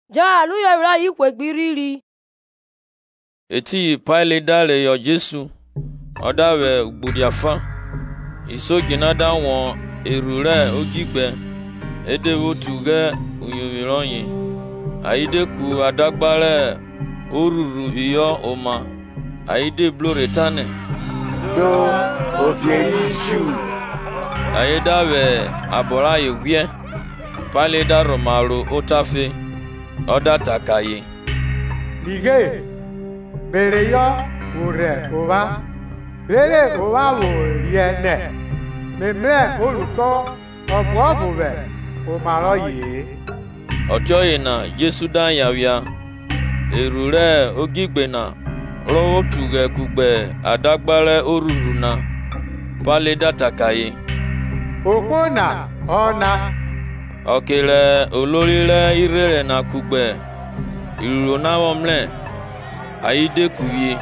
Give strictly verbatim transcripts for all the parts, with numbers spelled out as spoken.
Ja lu ya ra yi kwegbiriri. Eti Pilate dale yo Jesu. Odawe ugburiafa. Isogina da won erure ogigbe. Ede wotuge unyomironyi. Aide ku adagbare oruru iyo oma. Aide bloretane. Do ofieju. Aida we abora yewie. Pilate romaro otafe. Oda takaye. Lige. Bere yo ure oba. Bere oba wo liene. Memre oluko ofuofu be omaro ye. Ojoye na Jesu dan yawia. Erure ogigbe na rowo tuge kugbe adagbare oruru na. Pilate takaye. Okona ona. Okele olorire irere na kugbe. Iruro na womle. Aide kuye.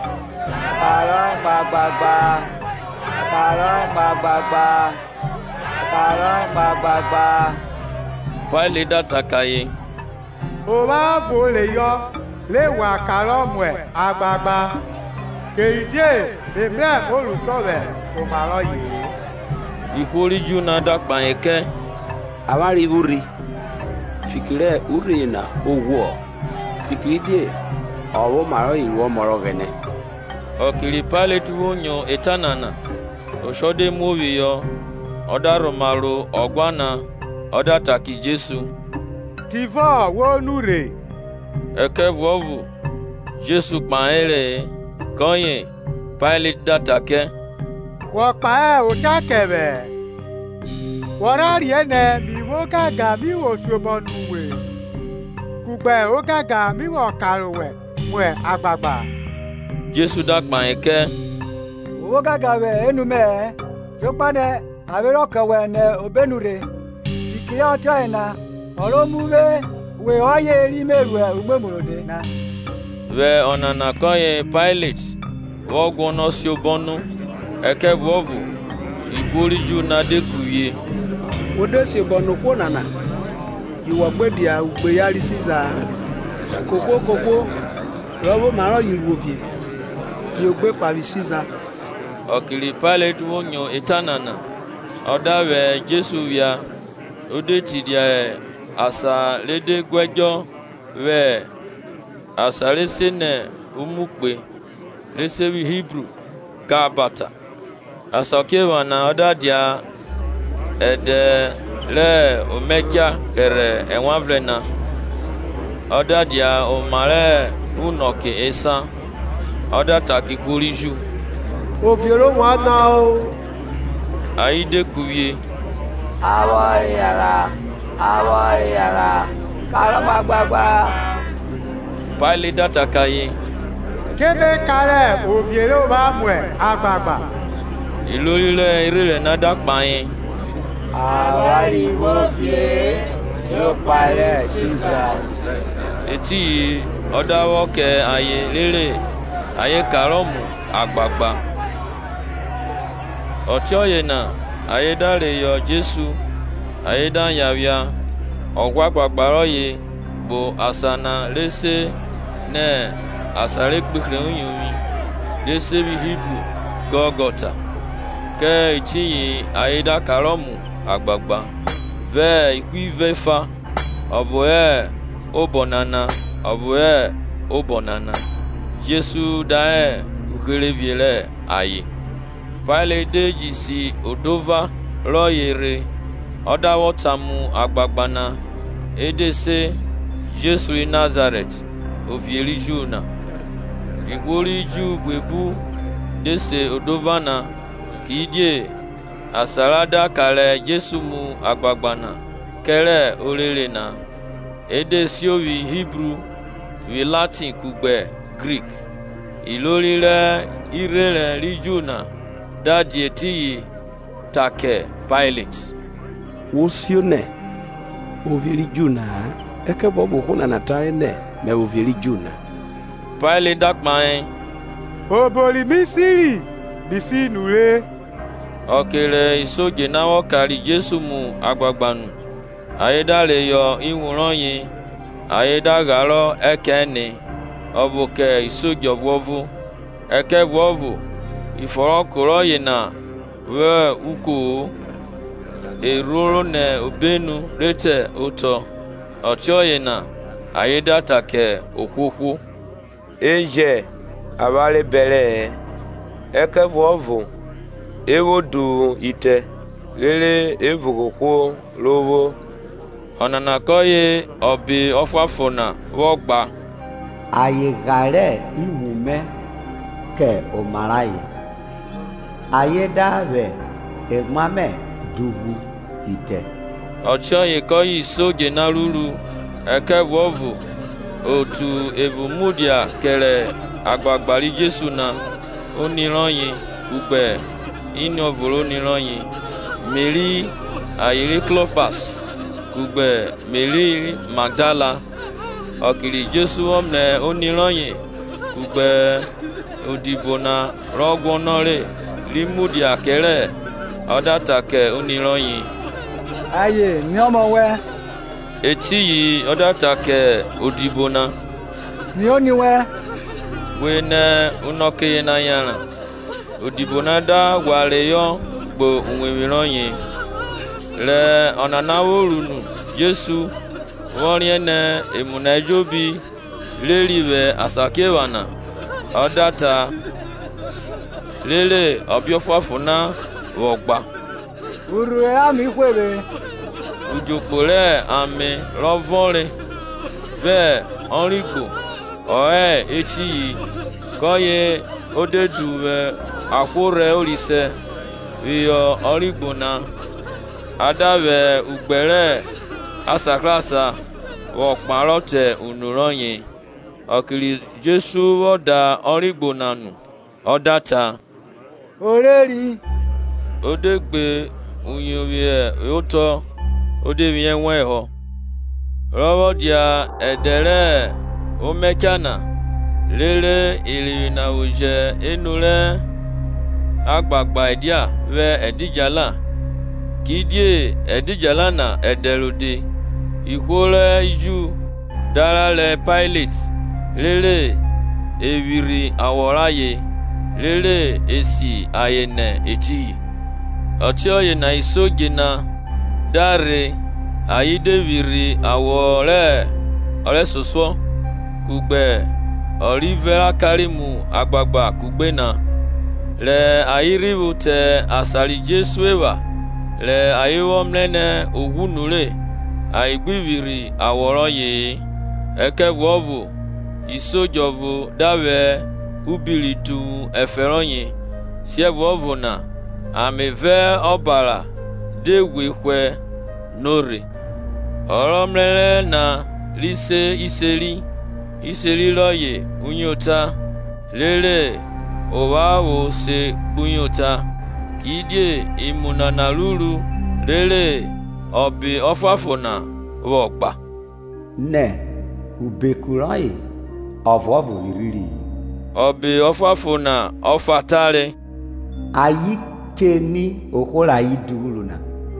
Karong bagbagba. Karong bagbagba. Karong bagbagba. Pilate takaye. Oba fo le yo le wa karomwe agbagba. Keide memre oluko be omaro ye. Ihoriju na dakpan eke. Awari uri. Fikire uri na owo. Fikiri die. Owo maro iwo moro gene. Okiri Pilate wonyo etanana. Oshode movi yo. Oda romaro ogwana. Oda taki Jesu. Tivọ wonure. Eke vovu. Jesu kpaere. Konye. Pilate datake. Wọ̀pá ẹ̀ ò jákẹ̀bẹ̀. Wọ́rá rí ẹnẹ mi wó gàgà mi wò ṣobọnù wè. Kùgbẹ̀ ó gàgà mi wọ̀ kàròwẹ̀ mú ẹ̀ àgbàgbà. Jesu dakpan eke. Owó gàgà wẹ̀ ẹnu mẹ́ ẹ̀. Tí ó pánẹ àwérọ̀ kẹwẹ̀ ẹ̀nẹ òbẹ́nure. Fìkìrì ọjọ́ ìna ọ̀rọ̀ mú wé wè ọ́yẹ́ rí mẹ́rù ẹ̀ ògbémòròdé na. Ve ọ̀nànà konye Pilate. Wọ́gbọ́n náà ṣobọnù. Eke vovu. Ihoriju na dekuye. Odesi bonu ko nana. Iwo gbedia ugbe yari Caesar. Koko koko. Robo maro yiruofie. Ni ogbe pavi Caesar. Okiri Pilate wonyo etanana. Odawe Jesu via. Ode tidia asa lede gwejo we asa lesene umukpe. Lesewi Hebrew Gabata. Asokewa na odadia ede le omeja kere enwavle na odadia omare unoke esa odata kikuriju Òfìrò wọn náà o. Aide kuye. Awo yara. Awo yara. Karong bagbagba. Pilate datakaye. Kébé kalẹ̀ òfìrò bá mú ẹ̀ àgbàgbà. Ìlórílẹ̀ irere na dakpan. Awari wo fie yo pare Caesar. Eti odawo ke aye lere aye karomu agbagba. Ochoye na aye dare yo Jesu aye dan yawia ogwa gbagbaro ye bo asana lese ne asare gbekre unyumi lese bi Hebrew Golgotha. Ke itiyi aida karomu agbagba ve ikwive fa ovoe obonana ovoe obonana Jesu dae ukeleviele aye. Pilate deji si odova royere odawo tamu agbagbana edese Jesu i Nazareth ovieri juna igwori ju gbebu dese odovana kidie asarada kale Jesu mu agbagbana kere orere na edesi ovi Hebrew wi Latin kugbe Greek ilorire irere rijuna dadi etiyi take Pilate. Wosione. Ovieri juna. Eke bobo kuna natare ne me ovieri juna. Pilate dakpan. Oboli misiri bisi nure. Okere isoje nawo kari Jesu mu agbagbanu. Ayedare yo iwuran yin ayedagalo ekeni obuke isojovovu ekevovu iforokoro yina we uko eruro ne obenu rete uto otioyina ayedatake okwukwu eje abale bele ekevovu ewodu ite lele evugokwo lowo onanakoye obi ofafona wogba ayegare iwume ke omaraye ayedave egmame dugu ite otioye koyi soje na ruru ekevovu otu ebumudia kere agbagbari Jesu na oniranyin ugbe inovoro oniranyin Mary ayiri Clopas ugbe Mary Magdala okiri Jesu omne oniranyin ugbe odibona rogwonore limudia kere odatake oniranyin aye ni ọmọ we eti yi odatake odibona ni oni we wene unoke na yana odibona da ware yo gbo unwewiranyin le onanawo runu Jesu woriene emunajobi leriwe asakewana odata lele obiofafuna wogba uru ami kwebe ujokpore ami rovore ve onrigo oe echi koye odeduwe akwore orise iyo origbo na adawe ugbere asaklasa wokparote unuronyin okiri Jesu woda origbo nanu odata oreri odegbe unyowie yoto odewie nweho rowodia edere omechana lele ilina uje enure agbagba edia ve edijala kidie edijala na ederode ikwore iju darale Pilate lele ewiri aworaye lele esi ayene echi otioye na isoje na dare ayidewiri awore ore soso kugbe orivera karimu agbagba kugbena le ayiribu te asari Jesu ewa le ayiwo mlene ogunure ayigbiviri aworo ye ekevovu isojovu dawe ubilitu eferonye sievovu na ameve obara degwekwe nore oromlele na lise iseri iseri loye unyota lele owawo se bunyota kidie imunana ruru lele obi ofafona wogba ne ubekuraye ovovu viriri obi ofafona ofatare ayi keni okora iduluna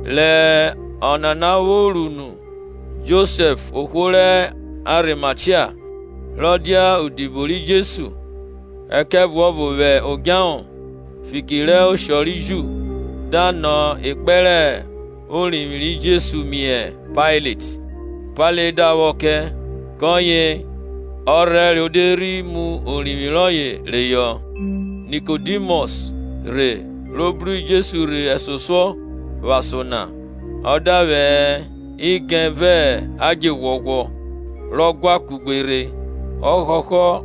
le onanaworunu Joseph okore Arimatia rodia udibori Jesu ekevuovuwe ogiahun fikire osoriju dano ipere orinri Jesu mie Pilate pale dawoke konye ore roderi mu orinroye reyo Nicodemus re robri Jesu re esoso wasona odawe igenve ajewowo rogwa kugbere okoko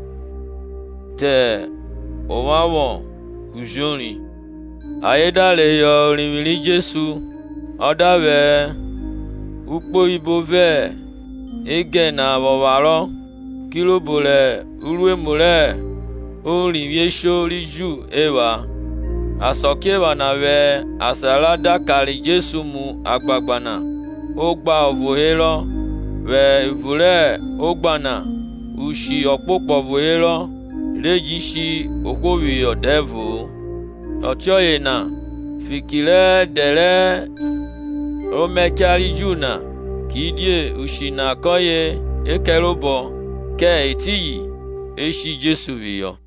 te owawo kujoni ayedale yo rinri Jesu odawe ukpo ibove ige na wowaro kilobole uruemure orinri riju ewa asokewa na we asalada kari Jesu mu agbagbana ogba ovohero we ivure ogbana ushi okpopo vohero lejishi okwowi odevu otioye na fikire dere omechari juna kidie ushi na koye ekerubo ke etiyi eshi Jesu viyo.